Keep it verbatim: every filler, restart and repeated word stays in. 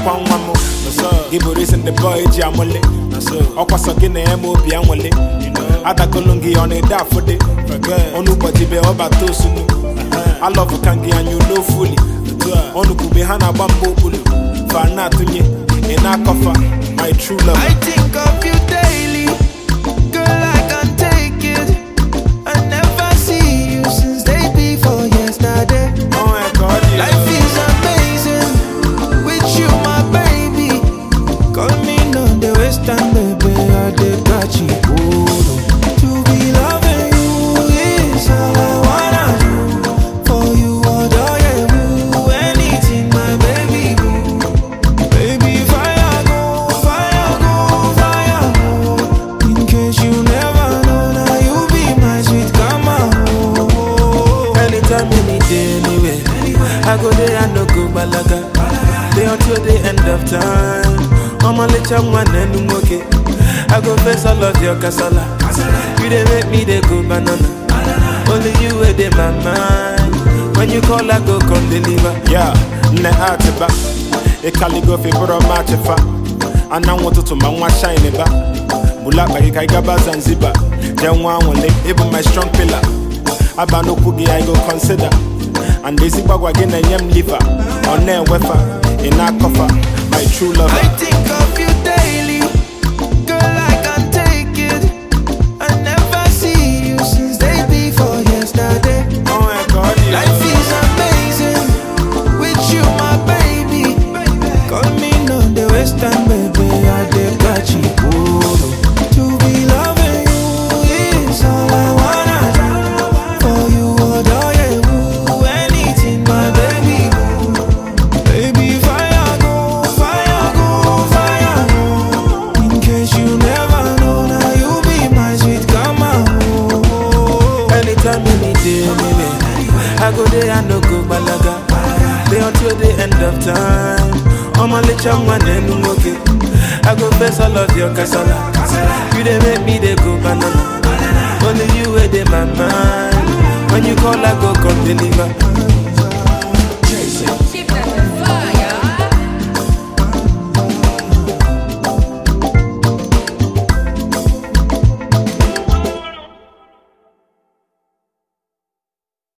kwa nwamo. Give reason the boy jamole. Okwa so gine emo bi anwole. Ada kolongi on a da for the. Onu body be oba to sunu. I love kangi and you know fully. Onu kube hana bambo ulu. Fana tunye in a koffer. My true love. I think of you daily, girl. I can't take it. I never see you since day before yesterday. Oh my God, yeah. Life is amazing with you, my baby. Call me on the western baby, I did got you. To be loving you is all I wanna do. For you, adore you, anything, my baby. Baby, fire go, fire go, fire go. In case you never know, now you be my sweet karma. Anytime, any day, anywhere. I go there, I no go balaga. Day until the end of time. I'ma let you one and okay. I go face all of your casala. You they make me they go banana. Only you were in my mind. When you call, I go come deliver. Yeah, ne atiba. E kaligo fi bro machifa. Ana want to my one shine ba. Bula ba kai gaba Zanzibar. Then one wole even my strong pillar. Aba no kugi I go consider. And they see bagwa again and yam liver. On their wefa in a coffer. My true love. I think of you daily, girl. I can't take it. I never see you since day before yesterday. Oh my God, yeah. Life is amazing with you, my baby. Call me on the western baby, I did got you. To be loving you is all I wanna do. For you, adore you, anything, my baby. Baby, fire go, fire go, fire go. In case you never know, now you be my sweet karma. Anytime, any day, anywhere. I go there, I no go balaga. Day until the end of time. I'ma let you one and okay. I go face all of your casala. You they make me they go banana. Only you were in my mind. When you call, I go come deliver.